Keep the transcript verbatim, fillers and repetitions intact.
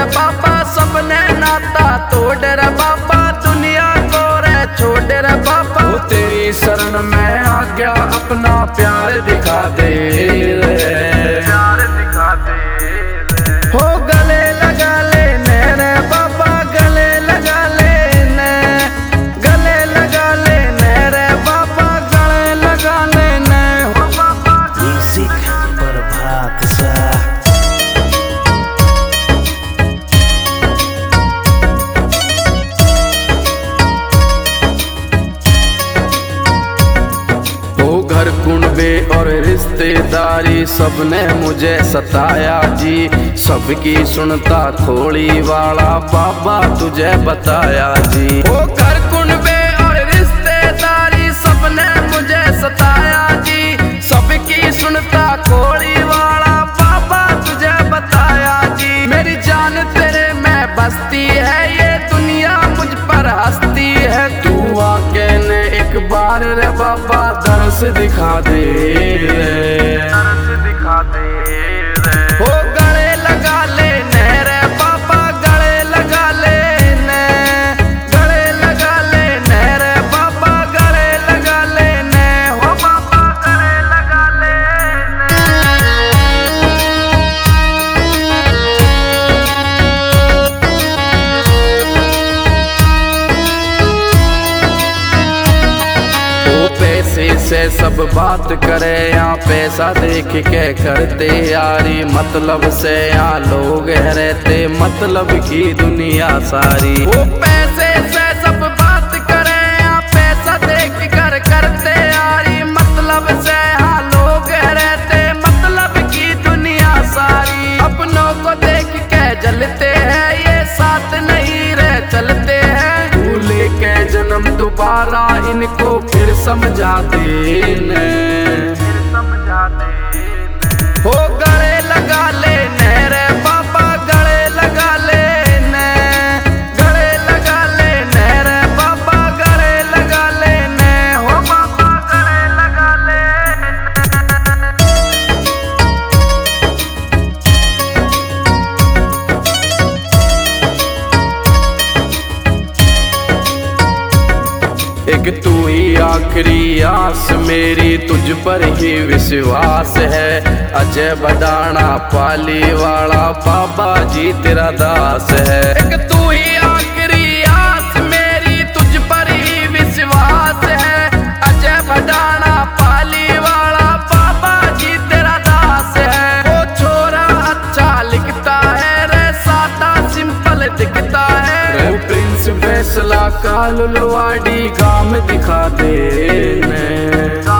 बाबा सबने नाता तोड़ रे बाबा, दुनिया को रे छोड़ रे बाबा। वो तेरी शरण में आ गया, अपना प्यार दिखा दे रे, प्यार दिखा दे रे। हो गले लगा लेने रे बाबा, गले लगा लेने, गले लगा लेने रे बाबा, गले लगा लेने हो बाबा। म्यूजिक प्रभात सा घर कुनबे और रिश्तेदारी सबने मुझे सताया जी, सबकी सुनता थोड़ी वाला बाबा तुझे बताया जी। वो घर कुनबे और रिश्तेदारी सबने मुझे सताया जी, सबकी सुनता थोड़ी वाला बाबा तुझे बताया जी। मेरी जान तेरे में बसती है, ये दुनिया मुझ पर हंसती है। तू आके ने एक बार रे बाबा दर्श दिखा दे रे, दर्श दिखा दे रे। हो गले लगा लेने रे बाबा, गले लगा लेने, गले लगा लेने रे बाबा, गले लगा लेने हो बाबा, गले लगा लेने। पैसे से सब बात करे, यहाँ पैसा देख के करते यारी, मतलब से यहाँ लोग रहते मतलब की दुनिया सारी। वो पैसे से सब बात करे, यहाँ पैसा देख कर करते यारी, मतलब से यहाँ लोग रहते मतलब की दुनिया सारी। अपनों को देख के जलते हैं, ये साथ नहीं रह चलते हैं। भूले के जन्म दोबारा इनको फिर समझा देने, फिर समझा देने। हो गले लगा लेने रे बाबा, गले लगा लेने, गले लगा लेने रे बाबा, गले लगा लेने हो बाबा, गले लगा लेने। एक तू ही आखिरी आस मेरी, तुझ पर ही विश्वास है। अजय बदाना पाली वाला बाबा जी तेरा दास है। एक तू ही आखिरी आस मेरी, तुझ पर ही विश्वास है। अजय बदाना पाली वाला बाबा जी तेरा दास है। वो छोरा अच्छा लिखता है रे, सादा सिंपल दिखता है। प्रिंस फैसला का लुलवाड़ी काम दिखा दे ने।